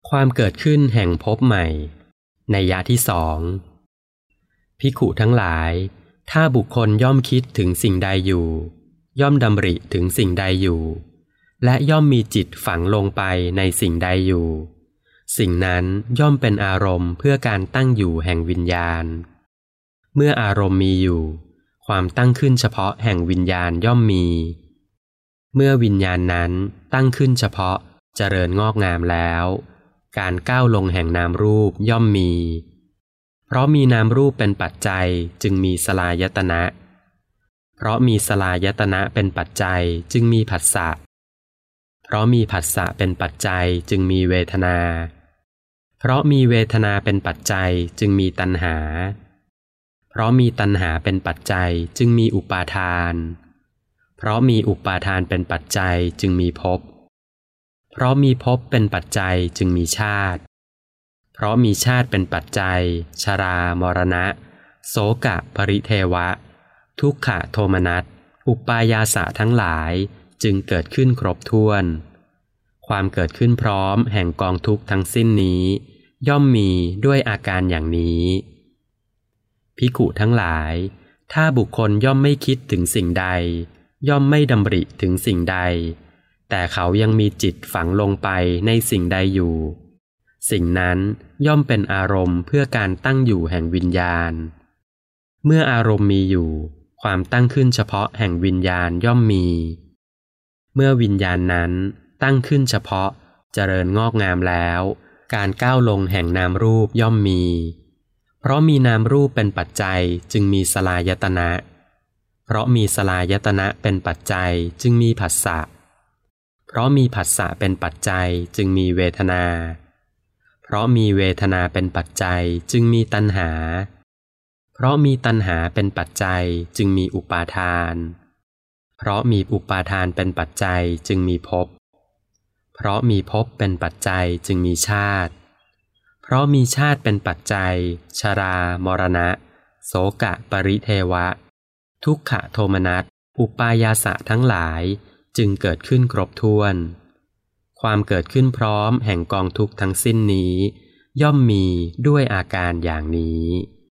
ความเกิดขึ้นแห่งภพใหม่นัยยะที่สองภิกขุทั้งหลายถ้าบุคคลย่อมคิดถึงสิ่งใดอยู่ย่อมดำริถึงสิ่งใดอยู่และย่อมมีจิตฝังลงไปในสิ่งใดอยู่สิ่งนั้นย่อมเป็นอารมณ์เพื่อการตั้งอยู่แห่งวิญญาณเมื่ออารมณ์มีอยู่ความตั้งขึ้นเฉพาะแห่งวิญญาณย่อมมีเมื่อวิญญาณนั้นตั้งขึ้นเฉพาะเจริญงอกงามแล้วการก้าวลงแห่งนามรูปย่อมมีเพราะมีนามรูปเป็นปัจจัยจึงมีสลายตนะเพราะมีสลายตนะเป็นปัจจัยจึงมีผัสสะเพราะมีผัสสะเป็นปัจจัยจึงมีเวทนาเพราะมีเวทนาเป็นปัจจัยจึงมีตัณหาเพราะมีตัณหาเป็นปัจจัยจึงมีอุปาทานเพราะมีอุปาทานเป็นปัจจัยจึงมีภพเพราะมีภพเป็นปัจจัยจึงมีชาติเพราะมีชาติเป็นปัจจัยชรามรณะโสกะปริเทวะทุกขโทมนัสอุปายาสะทั้งหลายจึงเกิดขึ้นครบถ้วนความเกิดขึ้นพร้อมแห่งกองทุกข์ทั้งสิ้นนี้ย่อมมีด้วยอาการอย่างนี้ภิกขุทั้งหลายถ้าบุคคลย่อมไม่คิดถึงสิ่งใดย่อมไม่ดำริถึงสิ่งใดแต่เขายังมีจิตฝังลงไปในสิ่งใดอยู่สิ่งนั้นย่อมเป็นอารมณ์เพื่อการตั้งอยู่แห่งวิญญาณเมื่ออารมณ์มีอยู่ความตั้งขึ้นเฉพาะแห่งวิญญาณย่อมมีเมื่อวิญญาณนั้นตั้งขึ้นเฉพาะเจริญงอกงามแล้วการก้าวลงแห่งนามรูปย่อมมีเพราะมีนามรูปเป็นปัจจัยจึงมีสลายตนะเพราะมีสลายตนะเป็นปัจจัยจึงมีผัสสะเพราะมีผัสสะเป็นปัจจัยจึงมีเวทนาเพราะมีเวทนาเป็นปัจจัยจึงมีตัณหาเพราะมีตัณหาเป็นปัจจัยจึงมีอุปาทานเพราะมีอุปาทานเป็นปัจจัยจึงมีภพเพราะมีภพเป็นปัจจัยจึงมีชาติเพราะมีชาติเป็นปัจจัยชรามรณะโสกะปริเทวะทุกขโทมนัสอุปายาสะทั้งหลายจึงเกิดขึ้นครบถ้วนความเกิดขึ้นพร้อมแห่งกองทุกข์ทั้งสิ้นนี้ย่อมมีด้วยอาการอย่างนี้